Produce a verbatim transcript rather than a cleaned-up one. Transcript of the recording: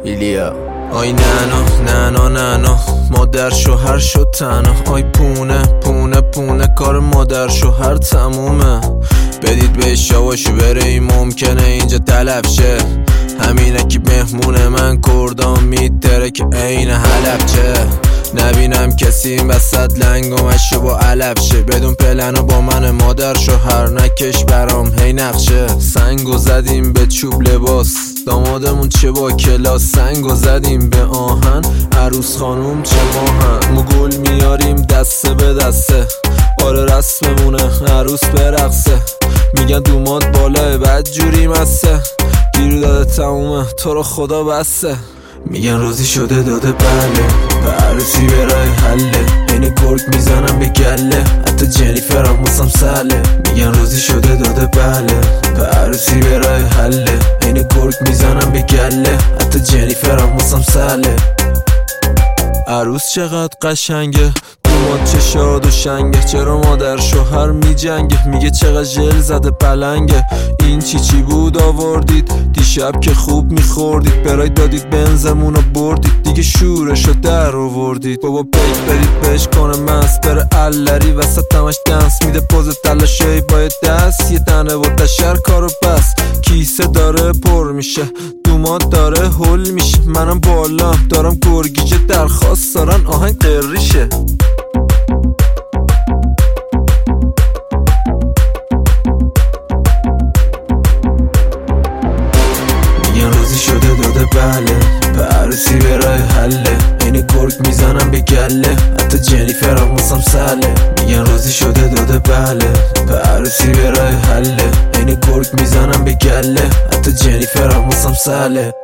ایلیا. آی نانا نانا نانا مادر شوهر شد تنها. آی پونه پونه پونه کار مادر شوهر تمومه. بدید بهش شواشو بره، این ممکنه اینجا تلف شه. همینه که مهمونه من کردام میتره که عین حلبچه. نبینم کسی این وسط لنگ و مشه با علف شه. بدون پلن و با من مادر شوهر نکش برام هی نقشه. سنگو زدیم به چوب لباس، دامادمون چه با کلاس. سنگو زدیم به آهن، عروس خانوم چه ماهن. ما گل میاریم دسته به دسته، آره رسممونه عروس برقصه. میگن دوماد بالاه بد جوری مسته، گیرو داده تمومه تو رو خدا بسته. میگن روزی شده داده بله، به عروسی برای حله. این کرک میزنم به گله، حتی جنیفر هم واسم سله. میگن روزی شده داده بله، به عروسی برای حله. این کرک میزنم به گله، حتی جنیفر هم واسم سله. عروس چقدر قشنگه، دوماد چه شاد و شنگه. چرا مادر شوهر می جنگه، میگه چقدر ژل زده پلنگه. این چی چی بود آوردید دیشب که خوب میخوردید. برای دادید بنزمون رو بردید، دیگه شورشو در آوردید. بابا پیک برید بهش کنه مست، بره علری وسط تمش دنس میده. پوز تلاشی باید دست یه تنه و تشر کارو بس. کیسه داره پر میشه، دوماد داره هل میشه. منم بالام دارم گرگیجه درخواست دارن آهنگ قریشه. روزی شده داده بله، به عروسی برای حله. این کرک میزنم به گله، حتی جنیفر هم واسم سله. میگن روزی شده داده بله، به عروسی برای حله. این کرک میزنم به گله، حتی جنیفر هم واسم سله.